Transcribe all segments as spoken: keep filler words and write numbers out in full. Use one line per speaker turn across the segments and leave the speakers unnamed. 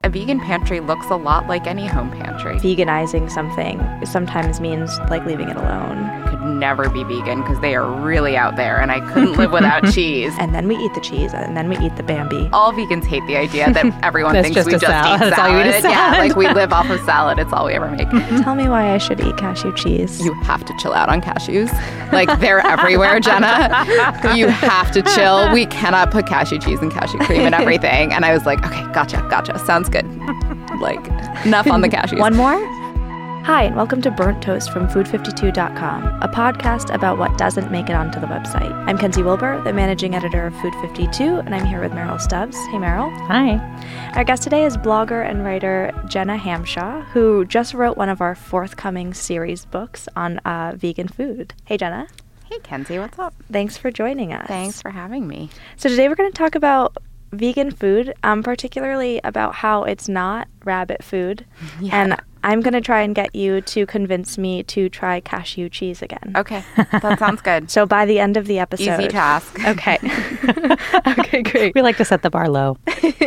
a vegan pantry looks a lot like any home pantry.
Veganizing something sometimes means like leaving it alone.
I could never be vegan because they are really out there and I couldn't live without cheese.
And then we eat the cheese and then we eat the Bambi.
All vegans hate the idea that everyone
That's
thinks
just
we
a
just
salad.
eat
That's
salad.
all you eat is
Yeah,
salad.
like we live off of salad. It's all we ever make.
Tell me why I should eat cashew cheese.
You have to chill out on cashews. Like, they're everywhere, Jenna. You have to chill. We cannot put cashew cheese and cashew cream and everything. And I was like, okay, gotcha, gotcha. Sounds good. Like, enough on the cashews.
One more? Hi, and welcome to Burnt Toast from food fifty-two dot com, a podcast about what doesn't make it onto the website. I'm Kenzie Wilbur, the managing editor of Food fifty-two, and I'm here with Meryl Stubbs. Hey, Meryl.
Hi.
Our guest today is blogger and writer Jenna Hamshaw, who just wrote one of our forthcoming series books on uh, vegan food. Hey, Jenna.
Hey, Kenzie, what's up?
Thanks for joining us.
Thanks for having me.
So today we're going to talk about vegan food, um, particularly about how it's not rabbit food.
Yeah.
And I'm going to try and get you to convince me to try cashew cheese again.
Okay, that sounds good.
So by the end of the episode.
Easy task.
Okay. Okay, great.
We like to set the bar low.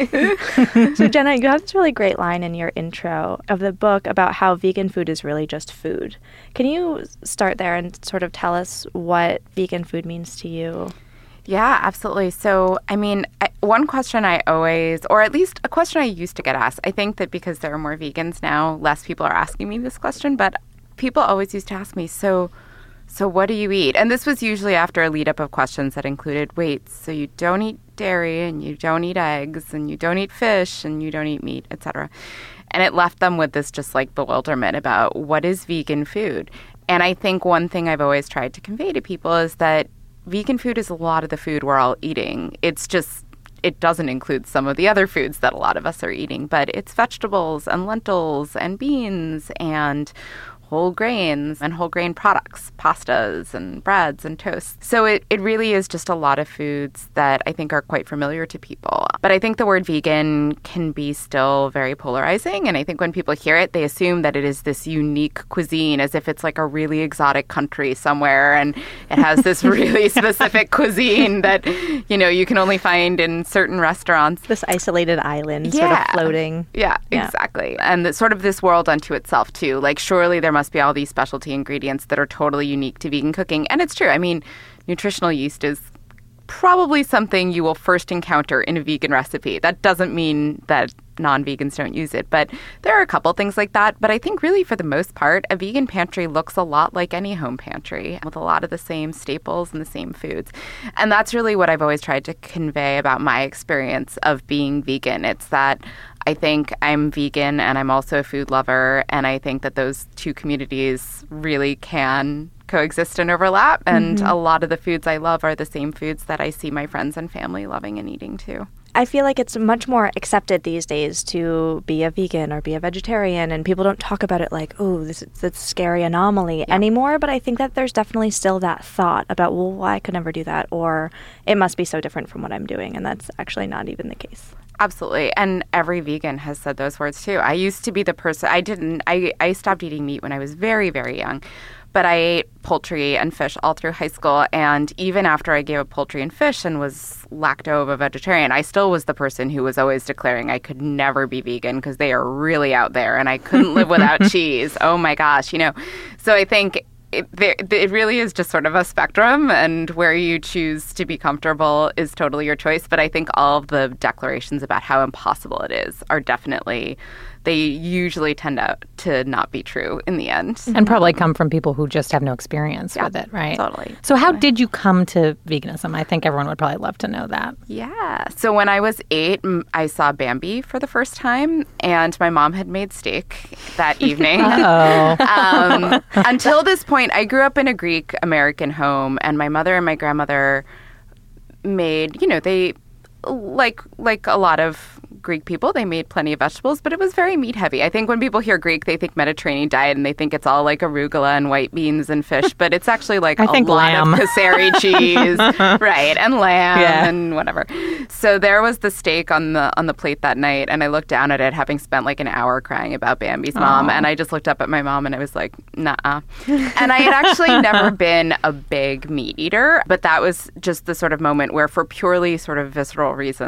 So Jenna, you have this really great line in your intro of the book about how vegan food is really just food. Can you start there and sort of tell us what vegan food means to you?
Yeah, absolutely. So, I mean, I, one question I always, or at least a question I used to get asked, I think that because there are more vegans now, less people are asking me this question, but people always used to ask me, so, so what do you eat? And this was usually after a lead up of questions that included, wait, so you don't eat dairy and you don't eat eggs and you don't eat fish and you don't eat meat, et cetera. And it left them with this just like bewilderment about what is vegan food. And I think one thing I've always tried to convey to people is that vegan food is a lot of the food we're all eating. It's just, it doesn't include some of the other foods that a lot of us are eating, but it's vegetables and lentils and beans and whole grains and whole grain products, pastas and breads and toasts. So it, it really is just a lot of foods that I think are quite familiar to people. But I think the word vegan can be still very polarizing. And I think when people hear it, they assume that it is this unique cuisine, as if it's like a really exotic country somewhere. And it has this really specific cuisine that, you know, you can only find in certain restaurants.
This isolated island
Yeah.
sort of floating.
Yeah,
Yeah.
exactly. And it's sort of this world unto itself, too. Like, surely there must be all these specialty ingredients that are totally unique to vegan cooking. And it's true. I mean, nutritional yeast is probably something you will first encounter in a vegan recipe. That doesn't mean that non-vegans don't use it, but there are a couple things like that. But I think really for the most part, a vegan pantry looks a lot like any home pantry with a lot of the same staples and the same foods. And that's really what I've always tried to convey about my experience of being vegan. It's that I think I'm vegan and I'm also a food lover, and I think that those two communities really can coexist and overlap. And
Mm-hmm.
a lot of the foods I love are the same foods that I see my friends and family loving and eating too.
I feel like it's much more accepted these days to be a vegan or be a vegetarian, and people don't talk about it like, oh, this is this scary anomaly anymore. But I think that there's definitely still that thought about, well, well, I could never do that, or it must be so different from what I'm doing, and that's actually not even the case.
Absolutely. And every vegan has said those words too. I used to be the person, I didn't, I, I stopped eating meat when I was very, very young. But I ate poultry and fish all through high school. And even after I gave up poultry and fish and was lacto vegetarian, I still was the person who was always declaring I could never be vegan because they are really out there and I couldn't live without cheese. Oh my gosh, you know. So I think it, there, it really is just sort of a spectrum, and where you choose to be comfortable is totally your choice. But I think all of the declarations about how impossible it is are definitely, they usually tend out to not be true in the end.
And probably come from people who just have no experience
Yeah,
with it, right?
totally,
So how
totally.
did you come to veganism? I think everyone would probably love to know that.
Yeah. So when I was eight, m- I saw Bambi for the first time, and my mom had made steak that evening.
Oh.
um, until this point, I grew up in a Greek American home, and my mother and my grandmother made, you know, they like like a lot of Greek people, they made plenty of vegetables, but it was very meat heavy. I think when people hear Greek, they think Mediterranean diet and they think it's all like arugula and white beans and fish, but it's actually like
I
a
think
lot
lamb.
of Casseri cheese, right, and lamb
Yeah.
and whatever. So there was the steak on the on the plate that night, and I looked down at it, having spent like an hour crying about Bambi's mom,
Aw.
and I just looked up at my mom and I was like, nah. And I had actually never been a big meat eater, but that was just the sort of moment where, for purely sort of visceral reasons,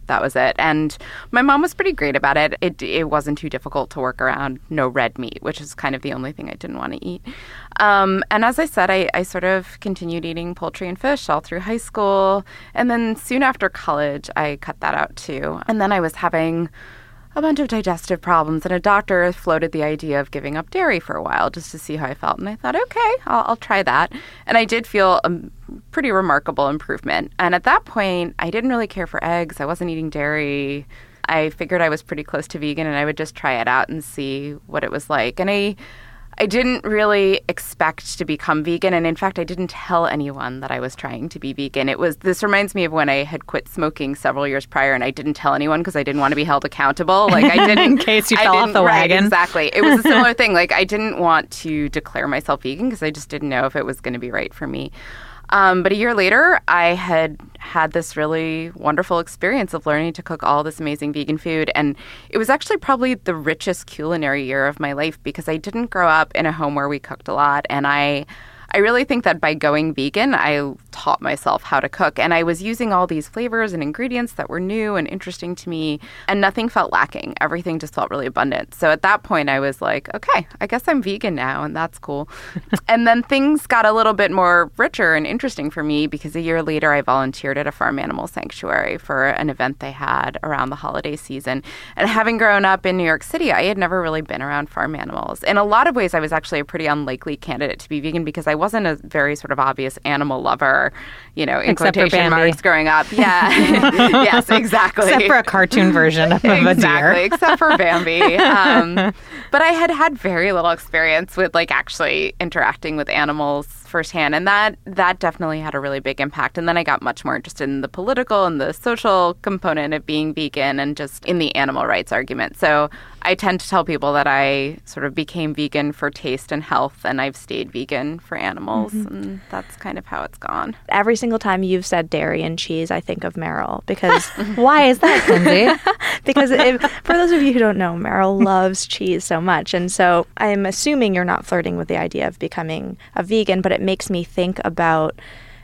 that was it. And my mom was pretty great about it. It it wasn't too difficult to work around. No red meat, which is kind of the only thing I didn't want to eat. Um, and as I said, I, I sort of continued eating poultry and fish all through high school. And then soon after college, I cut that out too. And then I was having a bunch of digestive problems, and a doctor floated the idea of giving up dairy for a while just to see how I felt. And I thought, okay, I'll, I'll try that. And I did feel a pretty remarkable improvement. And at that point, I didn't really care for eggs. I wasn't eating dairy. I figured I was pretty close to vegan, and I would just try it out and see what it was like. And I I didn't really expect to become vegan. And in fact, I didn't tell anyone that I was trying to be vegan. It was, this reminds me of when I had quit smoking several years prior, and I didn't tell anyone because I didn't want to be held accountable. Like I didn't,
in case you
I
fell off the
right,
wagon.
Exactly. It was a similar thing. Like I didn't want to declare myself vegan because I just didn't know if it was going to be right for me. Um, but a year later, I had had this really wonderful experience of learning to cook all this amazing vegan food. And it was actually probably the richest culinary year of my life because I didn't grow up in a home where we cooked a lot. And I I really think that by going vegan, I taught myself how to cook. And I was using all these flavors and ingredients that were new and interesting to me. And nothing felt lacking. Everything just felt really abundant. So at that point, I was like, okay, I guess I'm vegan now. And that's cool. And then things got a little bit more richer and interesting for me because a year later, I volunteered at a farm animal sanctuary for an event they had around the holiday season. And having grown up in New York City, I had never really been around farm animals. In a lot of ways, I was actually a pretty unlikely candidate to be vegan because I wasn't a very sort of obvious animal lover, you know, in
Except for
quotation
Bambi.
marks growing up. Yeah. Yes, exactly.
Except for a cartoon version of, of a deer.
Exactly, except for Bambi. Um, but I had had very little experience with like actually interacting with animals firsthand, and that that definitely had a really big impact. And then I got much more interested in the political and the social component of being vegan and just in the animal rights argument. So I tend to tell people that I sort of became vegan for taste and health, and I've stayed vegan for animals, mm-hmm. and that's kind of how it's gone.
Every single time you've said dairy and cheese, I think of Meryl because
why is that, Lindsay?
Because if, for those of you who don't know, Meryl loves cheese so much, and so I'm assuming you're not flirting with the idea of becoming a vegan, but it makes me think about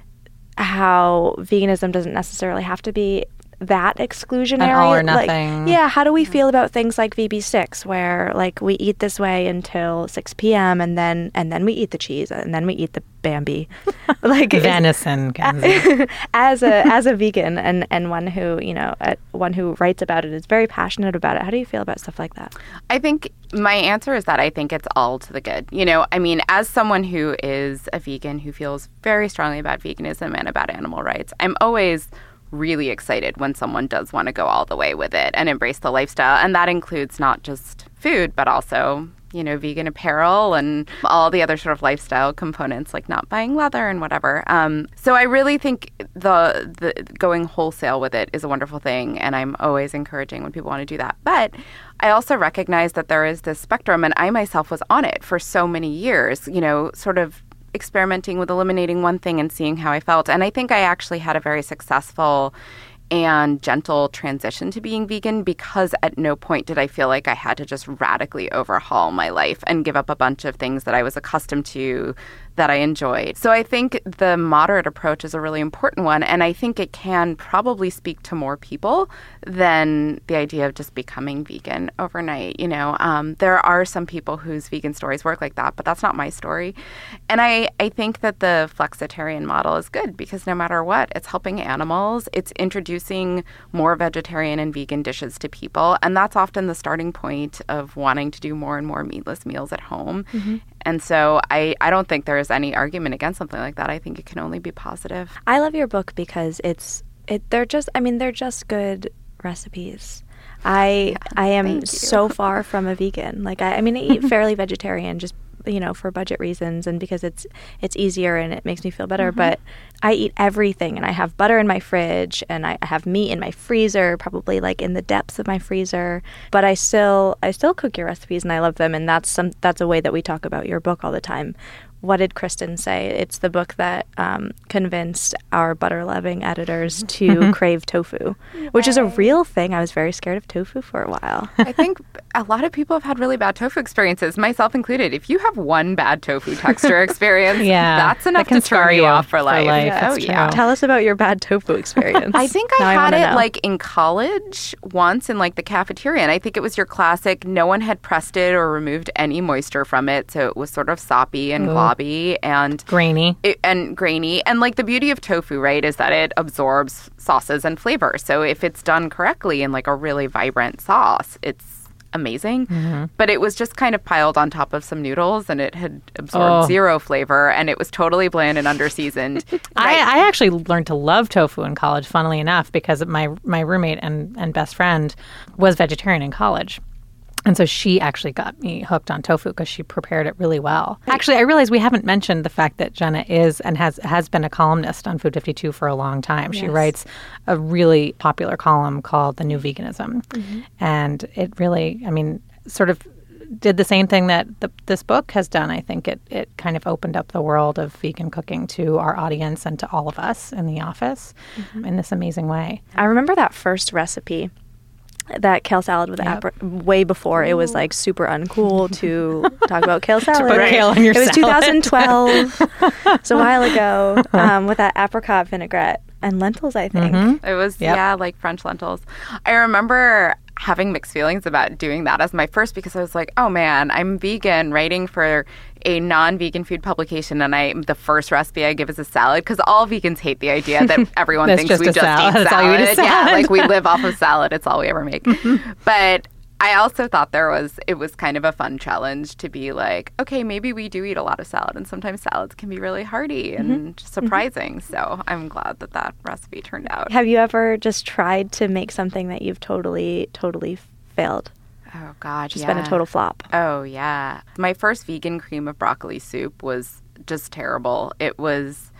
how veganism doesn't necessarily have to be that exclusionary.
An all or
like,
nothing.
yeah, how do we feel about things like V B six, where like we eat this way until six p.m. and then and then we eat the cheese and then we eat the Bambi, like
venison. Kenzie.
As a as a vegan and, and one who you know uh, one who writes about it, is very passionate about it. How do you feel about stuff like that?
I think my answer is that I think it's all to the good. You know, I mean, as someone who is a vegan who feels very strongly about veganism and about animal rights, I'm always really excited when someone does want to go all the way with it and embrace the lifestyle. And that includes not just food, but also, you know, vegan apparel and all the other sort of lifestyle components, like not buying leather and whatever. Um, so I really think the the going wholesale with it is a wonderful thing. And I'm always encouraging when people want to do that. But I also recognize that there is this spectrum, and I myself was on it for so many years, you know, sort of experimenting with eliminating one thing and seeing how I felt. And I think I actually had a very successful and gentle transition to being vegan because at no point did I feel like I had to just radically overhaul my life and give up a bunch of things that I was accustomed to that I enjoyed. So I think the moderate approach is a really important one, and I think it can probably speak to more people than the idea of just becoming vegan overnight. You know, um, there are some people whose vegan stories work like that, but that's not my story. And I, I think that the flexitarian model is good because no matter what, it's helping animals, it's introducing more vegetarian and vegan dishes to people, and that's often the starting point of wanting to do more and more meatless meals at home. Mm-hmm. And so I, I don't think there is any argument against something like that. I think it can only be positive.
I love your book because it's it. They're just, I mean, they're just good recipes. I
yeah,
I am so far from a vegan. Like I, I mean, I eat fairly vegetarian just, you know, for budget reasons and because it's it's easier and it makes me feel better. Mm-hmm. But I eat everything, and I have butter in my fridge, and I have meat in my freezer, probably like in the depths of my freezer. But I still I still cook your recipes, and I love them. And that's some that's a way that we talk about your book all the time. what did Kristen say? It's the book that um, convinced our butter-loving editors to crave tofu, which is a real thing. I was very scared of tofu for a while.
I think a lot of people have had really bad tofu experiences, myself included. If you have one bad tofu texture experience,
yeah,
that's enough
that can
to turn
scar
you
you
off for
for
life.
life.
Oh,
That's
yeah.
true.
Tell us about your bad tofu experience.
I think
Now
I had
wanna
it
know.
like in college once in like the cafeteria, and I think it was your classic, no one had pressed it or removed any moisture from it, so it was sort of soppy and
Ooh.
globby and
Grainy.
it, and grainy. And like the beauty of tofu, right, is that it absorbs sauces and flavor. So if it's done correctly in like a really vibrant sauce, it's amazing.
Mm-hmm.
But it was just kind of piled on top of some noodles, and it had absorbed
Oh.
zero flavor, and it was totally bland and underseasoned.
I, I actually learned to love tofu in college, funnily enough, because my my roommate and, and best friend was vegetarian in college. And so she actually got me hooked on tofu because she prepared it really well. Actually, I realize we haven't mentioned the fact that Jenna is and has has been a columnist on Food fifty-two for a long time. She
Yes.
writes a really popular column called The New Veganism.
Mm-hmm.
And it really, I mean, sort of did the same thing that the, this book has done. I think it, it kind of opened up the world of vegan cooking to our audience and to all of us in the office
Mm-hmm.
in this amazing way.
I remember that first recipe, that kale salad with
Yep.
apricot, way before it was like super uncool to talk about kale salad.
put kale on your
it was
salad.
twenty twelve. It's a while ago, um, with that apricot vinaigrette and lentils, I think.
Mm-hmm.
It was,
Yep.
yeah, like French lentils. I remember having mixed feelings about doing that as my first because I was like, oh man, I'm vegan writing for a non-vegan food publication, and I the first recipe I give is a salad because all vegans hate the idea that everyone
That's
thinks
just
we
a
just
salad.
eat
That's all you eat is
Yeah,
salad.
like we live off of salad. It's all we ever make. But I also thought there was it was kind of a fun challenge to be like, okay, maybe we do eat a lot of salad, and sometimes salads can be really hearty and surprising. So I'm glad that that recipe turned out.
Have you ever just tried to make something that you've totally, totally failed?
Oh God,
Just
yeah.
been a total flop.
Oh yeah. My first vegan cream of broccoli soup was just terrible. It was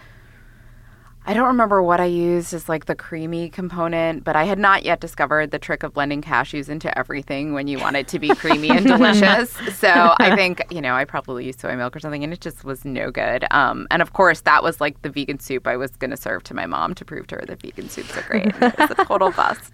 I don't remember what I used as like the creamy component, but I had not yet discovered the trick of blending cashews into everything when you want it to be creamy and delicious. So I think, you know, I probably used soy milk or something, and it just was no good. Um, and of course, that was like the vegan soup I was going to serve to my mom to prove to her that vegan soups are great. It was a total bust.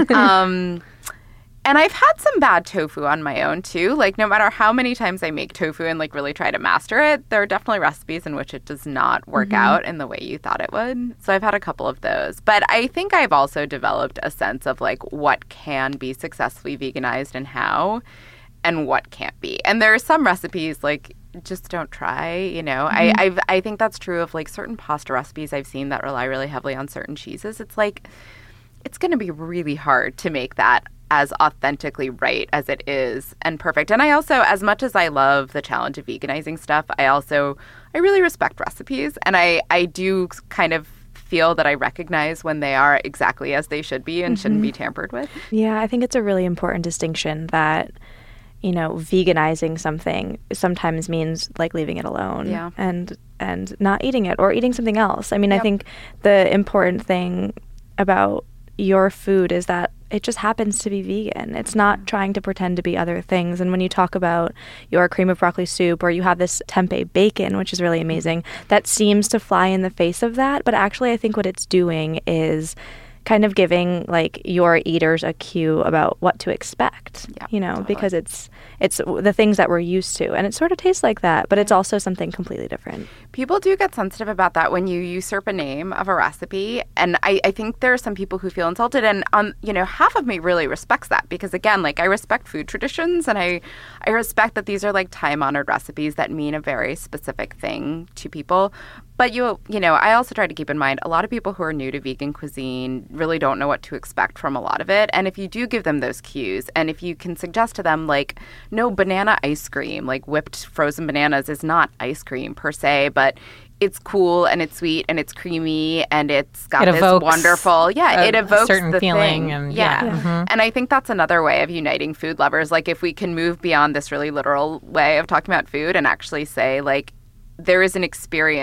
Um, And I've had some bad tofu on my own too. Like no matter how many times I make tofu and like really try to master it, there are definitely recipes in which it does not work
Mm-hmm.
out in the way you thought it would. So I've had a couple of those. But I think I've also developed a sense of like what can be successfully veganized and how and what can't be. And there are some recipes like just don't try, you know.
Mm-hmm.
I I've, I think that's true of like certain pasta recipes I've seen that rely really heavily on certain cheeses. It's like it's going to be really hard to make that as authentically right as it is and perfect. And I also, as much as I love the challenge of veganizing stuff, I also, I really respect recipes. And I, I do kind of feel that I recognize when they are exactly as they should be and shouldn't be tampered with.
Yeah, I think it's a really important distinction that, you know, veganizing something sometimes means like leaving it alone
Yeah.
and and not eating it or eating something else. I mean, I
Yep.
think the important thing about your food is that it just happens to be vegan. It's not trying to pretend to be other things. And when you talk about your cream of broccoli soup or you have this tempeh bacon, which is really amazing, that seems to fly in the face of that. But actually, I think what it's doing is kind of giving like your eaters a cue about what to expect,
Yeah,
you know,
totally.
because it's it's the things that we're used to, and it sort of tastes like that, but it's also something completely different.
People do get sensitive about that when you usurp a name of a recipe. And I, I think there are some people who feel insulted. And, um, you know, half of me really respects that because, again, like I respect food traditions and I, I respect that these are like time-honored recipes that mean a very specific thing to people. But, you you know, I also try to keep in mind a lot of people who are new to vegan cuisine really don't know what to expect from a lot of it. And if you do give them those cues and if you can suggest to them, like, no, banana ice cream, like whipped frozen bananas is not ice cream per se, but it's cool and it's sweet and it's creamy and it's got
It
this
evokes
wonderful, yeah,
a-
it
a
evokes
certain
the
feeling
thing.
and-
yeah.
yeah. Mhm.
And I think that's another way of uniting food lovers. Like if we can move beyond this really literal way of talking about food and actually say, like, there is an experience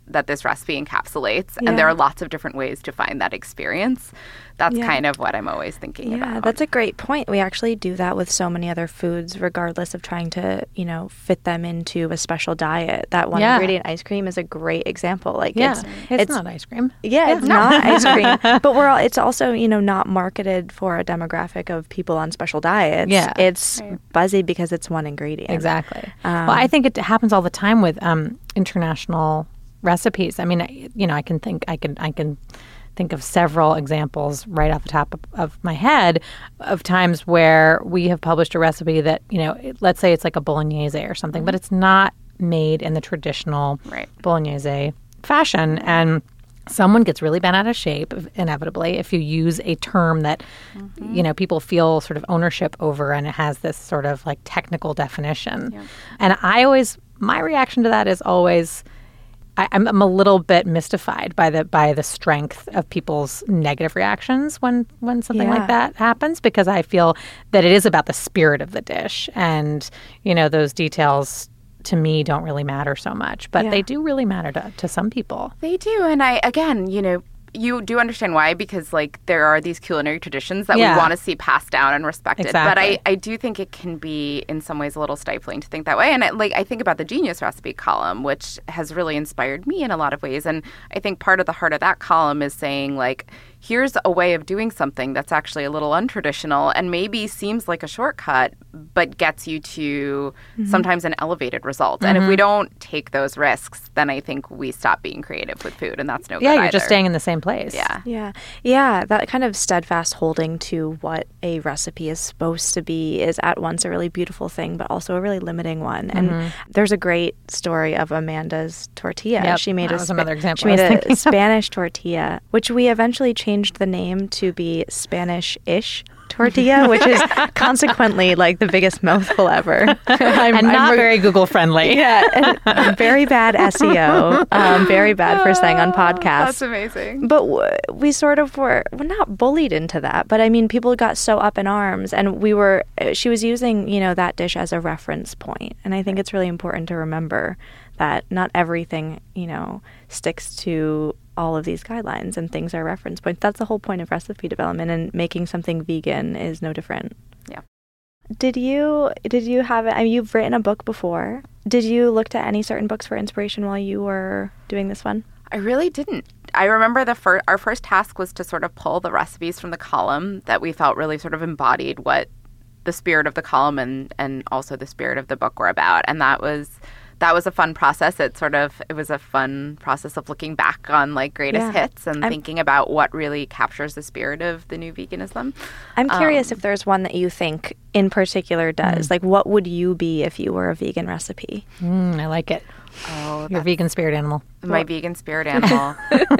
that this recipe encapsulates.
Yeah.
And there are lots of different ways to find that experience. That's
Yeah.
kind of what I'm always thinking
Yeah,
about.
that's a great point. We actually do that with so many other foods, regardless of trying to, you know, fit them into a special diet. That one
Yeah.
ingredient ice cream is a great example. Like,
Yeah,
it's,
it's,
it's
not ice cream.
Yeah, it's not ice cream, but we're all, it's also, you know, not marketed for a demographic of people on special diets.
Yeah.
It's
Right.
buzzy because it's one ingredient.
Exactly.
Um,
well, I think it happens all the time with um, international recipes. I mean, I, you know, I can think, I can, I can think of several examples right off the top of, of my head of times where we have published a recipe that, you know, it, let's say it's like a bolognese or something, mm-hmm. but it's not made in the traditional
right.
bolognese fashion, and someone gets really bent out of shape, inevitably, if you use a term that, mm-hmm. you know, people feel sort of ownership over, and it has this sort of like technical definition.
Yeah.
And I always, my reaction to that is always, I, I'm, I'm a little bit mystified by the by the strength of people's negative reactions when, when something
Yeah.
like that happens, because I feel that it is about the spirit of the dish, and, you know, those details to me don't really matter so much, but
Yeah.
they do really matter to, to some people.
They do. And I, again, you know, you do understand why, because like there are these culinary traditions that
Yeah.
we want to see passed down and respected. But
Exactly.
I, I do think it can be in some ways a little stifling to think that way. And it, like I think about the Genius Recipe column, which has really inspired me in a lot of ways. And I think part of the heart of that column is saying like, here's a way of doing something that's actually a little untraditional and maybe seems like a shortcut, but gets you to mm-hmm. sometimes an elevated result. Mm-hmm. And if we don't take those risks, then I think we stop being creative with food, and that's no
yeah,
good
you're
either.
just staying in the same place.
Yeah.
Yeah. Yeah. That kind of steadfast holding to what a recipe is supposed to be is at once a really beautiful thing, but also a really limiting one. And
Mm-hmm.
there's a great story of Amanda's tortilla.
Yep,
she made
that
a
was
spa-
another example
She made
I was
a
thinking of.
Spanish tortilla, which we eventually changed the name to be Spanish-ish tortilla, which is consequently like the biggest mouthful ever. I'm,
and not
I'm re-
very Google friendly.
Yeah, and very bad S E O, um, very bad for saying on podcasts.
That's amazing.
But w- we sort of were, well, not bullied into that, but I mean, people got so up in arms, and we were, she was using, you know, that dish as a reference point. And I think it's really important to remember that not everything, you know, sticks to all of these guidelines, and things are reference points. That's the whole point of recipe development, and making something vegan is no different.
Yeah.
Did you, did you have, I mean, you've written a book before. Did you look to any certain books for inspiration while you were doing this one?
I really didn't. I remember the fir- our first task was to sort of pull the recipes from the column that we felt really sort of embodied what the spirit of the column and, and also the spirit of the book were about. And that was that was a fun process. It sort of it was a fun process of looking back on like greatest
Yeah.
hits and
I'm,
thinking about what really captures the spirit of the new veganism.
I'm curious
Um,
if there's one that you think in particular does.
Mm.
Like, what would you be if you were a vegan recipe?
Mm, I like it.
Oh,
Your vegan spirit animal.
my
Well-
vegan spirit animal.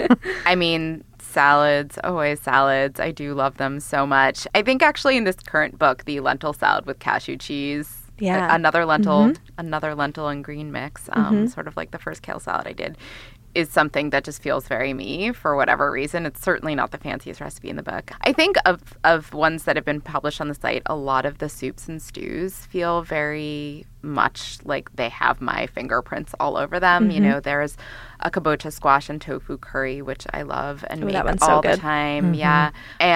I mean, salads, always salads. I do love them so much. I think actually in this current book, the lentil salad with cashew cheese,
Yeah.
a- another lentil,
Mhm.
another lentil and green mix, um,
Mhm.
sort of like the first kale salad I did, is something that just feels very me for whatever reason. It's certainly not the fanciest recipe in the book. I think of of ones that have been published on the site, a lot of the soups and stews feel very much like they have my fingerprints all over them. You
Mhm.
know, there's a kabocha squash and tofu curry, which I love and
Ooh,
make
that one's so
all the
good.
time.
Mhm.
Yeah.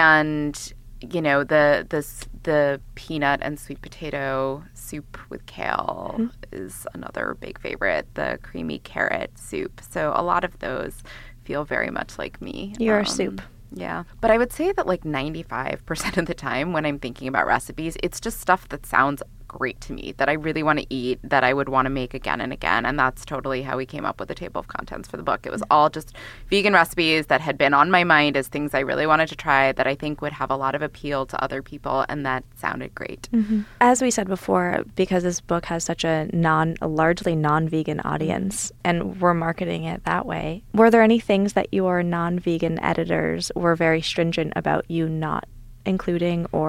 And you know, the this the peanut and sweet potato soup with kale
Mhm.
is another big favorite. The creamy carrot soup. So a lot of those feel very much like me.
You're
Um,
a soup.
Yeah. But I would say that like ninety-five percent of the time when I'm thinking about recipes, it's just stuff that sounds great to me, that I really want to eat, that I would want to make again and again. And that's totally how we came up with the table of contents for the book. It was all just vegan recipes that had been on my mind as things I really wanted to try that I think would have a lot of appeal to other people, and that sounded great.
Mm-hmm. As we said before, because this book has such a non, a largely non-vegan audience, and we're marketing it that way, were there any things that your non-vegan editors were very stringent about you not including or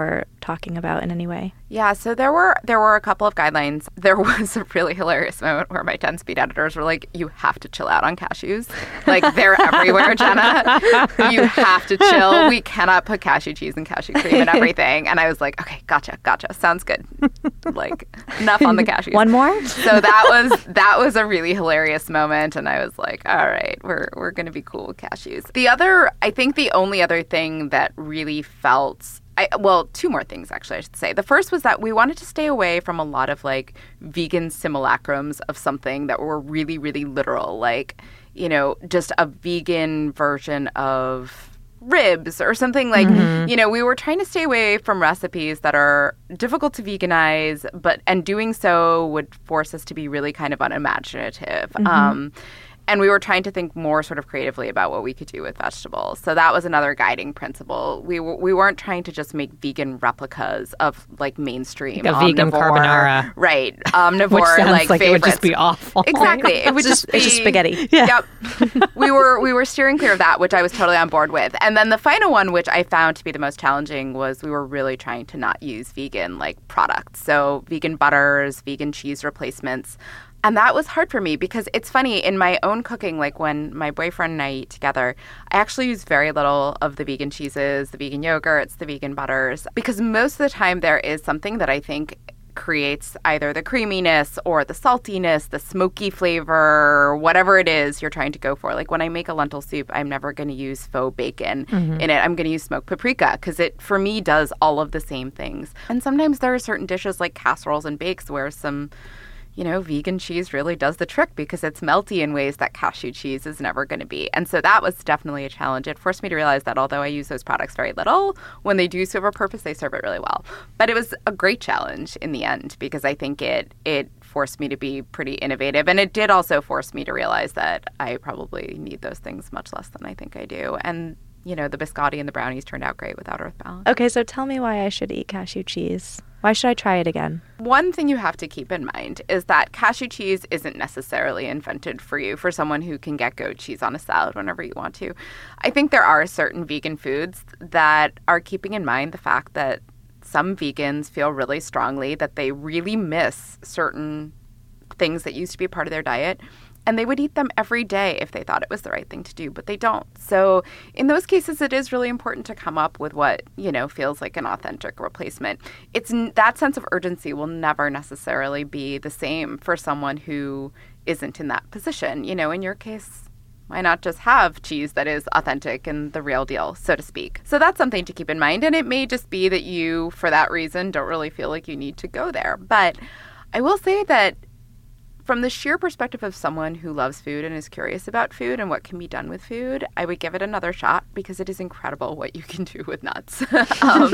talking about in any way?
Yeah, so there were there were a couple of guidelines. There was a really hilarious moment where my ten-speed editors were like, you have to chill out on cashews. Like, they're everywhere, Jenna. You have to chill. We cannot put cashew cheese and cashew cream and everything. And I was like, okay, gotcha, gotcha. Sounds good. Like, enough on the cashews.
One more?
So that was that was a really hilarious moment. And I was like, all right, we're, we're going to be cool with cashews. The other, I think the only other thing that really felt... I, well, two more things, actually, I should say. The first was that we wanted to stay away from a lot of, like, vegan simulacrums of something that were really, really literal. Like, you know, just a vegan version of ribs or something like, mm-hmm. you know, we were trying to stay away from recipes that are difficult to veganize, but, and doing so would force us to be really kind of unimaginative. Mm-hmm. Um And we were trying to think more sort of creatively about what we could do with vegetables. So that was another guiding principle. We w- we weren't trying to just make vegan replicas of like mainstream
like a vegan carbonara,
right? Omnivore,
which sounds
like,
like
favorites.
It would just be awful.
Exactly, it would
just,
just be
it's just spaghetti.
Yeah. Yep. we were we were steering clear of that, which I was totally on board with. And then the final one, which I found to be the most challenging, was we were really trying to not use vegan like products. So vegan butters, vegan cheese replacements. And that was hard for me because it's funny, in my own cooking, like when my boyfriend and I eat together, I actually use very little of the vegan cheeses, the vegan yogurts, the vegan butters, because most of the time there is something that I think creates either the creaminess or the saltiness, the smoky flavor, whatever it is you're trying to go for. Like when I make a lentil soup, I'm never going to use faux bacon mm-hmm. in it. I'm going to use smoked paprika because it, for me, does all of the same things. And sometimes there are certain dishes like casseroles and bakes where some... you know, vegan cheese really does the trick because it's melty in ways that cashew cheese is never going to be. And so that was definitely a challenge. It forced me to realize that although I use those products very little, when they do serve a purpose, they serve it really well. But it was a great challenge in the end because I think it it forced me to be pretty innovative. And it did also force me to realize that I probably need those things much less than I think I do. And, you know, the biscotti and the brownies turned out great without Earth Balance.
Okay, so tell me why I should eat cashew cheese. Why should I try it again?
One thing you have to keep in mind is that cashew cheese isn't necessarily invented for you, for someone who can get goat cheese on a salad whenever you want to. I think there are certain vegan foods that are keeping in mind the fact that some vegans feel really strongly that they really miss certain things that used to be part of their diet. And they would eat them every day if they thought it was the right thing to do, but they don't. So in those cases, it is really important to come up with what, you know, feels like an authentic replacement. It's that sense of urgency will never necessarily be the same for someone who isn't in that position. You know, in your case, why not just have cheese that is authentic and the real deal, so to speak? So that's something to keep in mind. And it may just be that you, for that reason, don't really feel like you need to go there. But I will say that from the sheer perspective of someone who loves food and is curious about food and what can be done with food, I would give it another shot because it is incredible what you can do with nuts. um,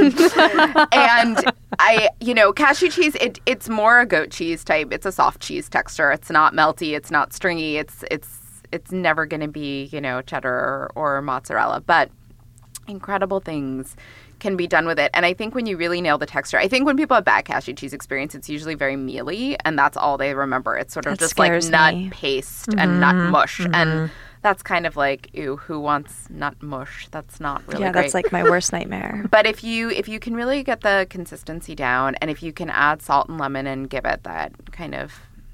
and I, you know, cashew cheese, it, it's more a goat cheese type. It's a soft cheese texture. It's not melty. It's not stringy. It's it's it's never going to be, you know, cheddar or, or mozzarella. But incredible things can be done with it. And I think when you really nail the texture, I think when people have bad cashew cheese experience, it's usually very mealy, and that's all they remember. It's sort of
that
just like
me.
nut paste mm-hmm. and nut mush.
Mm-hmm.
And that's kind of like, ew, who wants nut mush? That's not really
yeah,
great.
that's like my worst nightmare.
But if you if you can really get the consistency down, and if you can add salt and lemon and give it that kind of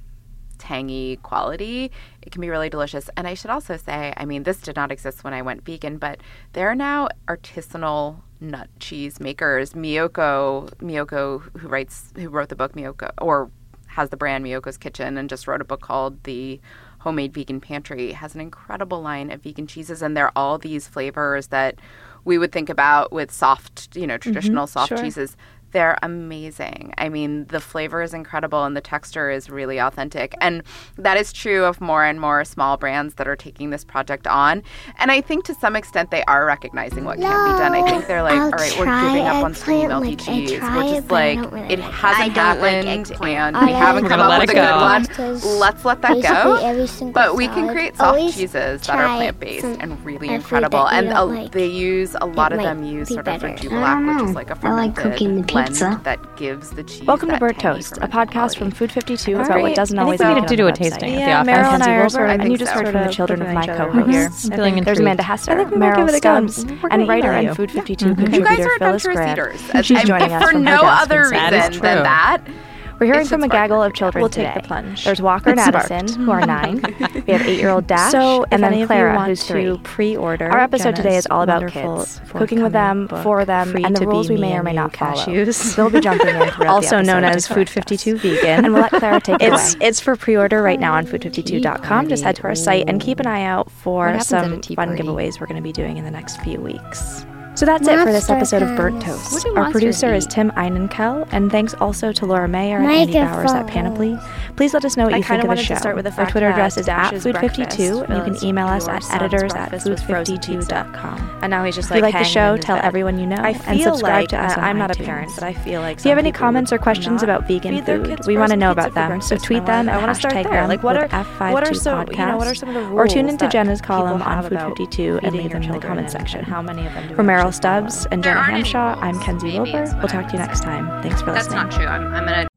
tangy quality, it can be really delicious. And I should also say, I mean, this did not exist when I went vegan, but there are now artisanal nut cheese makers. Miyoko, Miyoko, who writes, who wrote the book Miyoko, or has the brand Miyoko's Kitchen, and just wrote a book called The Homemade Vegan Pantry, has an incredible line of vegan cheeses, and they're all these flavors that we would think about with soft, you know, traditional mm-hmm, soft
sure.
cheeses. They're amazing. I mean, the flavor is incredible and the texture is really authentic. And that is true of more and more small brands that are taking this project on. And I think to some extent they are recognizing what no, can't be done. I think they're like,
I'll
all right, we're giving up on stringy melty
like,
cheese.
try
We're just
it,
like,
really
it
like
hasn't
it.
happened
like
and
I
we haven't come up with a good one. Let's let that go. But we can create soft cheeses that are plant-based and really incredible. And uh,
like,
they use, a lot of them use sort of
better.
Rejuvelac, which is like a fermented blend that gives the cheese.
Welcome to
that
Burnt
tangy
Toast, a podcast
fermented
from
quality.
Food fifty-two
That's
about what
great.
doesn't
I
always
think we
make
need to
it
do
on
a
the
tasting
website.
at the
Yeah,
office.
Meryl and I
Mackenzie
are
Wilbur,
sort of,
I
and
think
you just
so.
heard from the
Put
children
it
of
in
my
my
co-hosts.
I'm feeling
There's
intrigued.
Amanda Hester,
I think we might
Meryl
give it a go.
Stubbs,
We're
and
gonna
writer
email
and
you.
Food fifty-two
You
contributor
guys are
Phyllis
adventurous
Grant.
eaters.
She's
I-
joining
if
us
for
from her
no
desk
other
instead.
That is
reason than
true.
that.
We're hearing
It's
from a
just
gaggle
sparked.
of children
We'll
today.
take the plunge.
There's Walker and
It's
Addison,
sparked.
who are nine. We have eight-year-old Dash,
So,
and
if
then
any of you
Clara,
want
who's
to
three.
pre-order
Our episode today
Jenna's
is all about
wonderful
kids, cooking with them,
forthcoming book,
for them,
Free
and the
to Be
rules we
Me
may or
and
may
You
not
cashews.
follow. They'll be jumping in throughout
Also
the
known
episode
as
to
Food
correct us.
fifty-two Vegan.
And we'll let Clara take it
It's
away. It's for pre-order right now on food fifty-two dot com. Just head to our site and keep an eye out
What
for
happens at a
some
tea
fun
party?
giveaways we're going to be doing in the next few weeks. So that's it for this
Monster
episode of Burnt
House.
Toast.
What do
Our
monsters
producer is
eat?
Tim Einenkel, and thanks also to Laura Mayer and Andy Bowers at
Microphone.
Panoply. Please let us know what
I
you think
kinda
of the
wanted
show.
to start with the
Our
fact
Twitter
that
address is at
Dash's
food fifty-two,
breakfast
and you can
was
email us
your
at
son's
editors at
breakfast
food
was frozen
fifty-two dot com.
And now he's just
If you
like
like the
hanging
show,
in his
tell
bed.
everyone you know,
I
and
feel
subscribe
like
to us
uh,
on
I'm not a
iTunes.
parent, but I feel like
If you have
some
any
people
comments or
would
questions
not
about vegan
feed their
food,
kids
we want to
frozen
know
pizza
about
for
them. So
breakfast,
tweet
and I
them
wanna- I
and
wanna start
hashtag
there.
them
Like, what
with
are-
F fifty-two
what are some-
podcast.
you know, what are some of the
or tune
rules
into
that
Jenna's
people
column on
have
Food
about
fifty-two and
feeding
leave
their
them in the
children
comment
and-
section.
and how many of them do
For
we
Meryl
actually follow?
Stubbs and
There
Jenna
aren't any
Hamshaw,
rules.
I'm Kenzie
Maybe
Wilbur.
is what
We'll
I
talk to you
would
next
say.
time. Thanks for
That's
listening.
not true. I'm, I'm gonna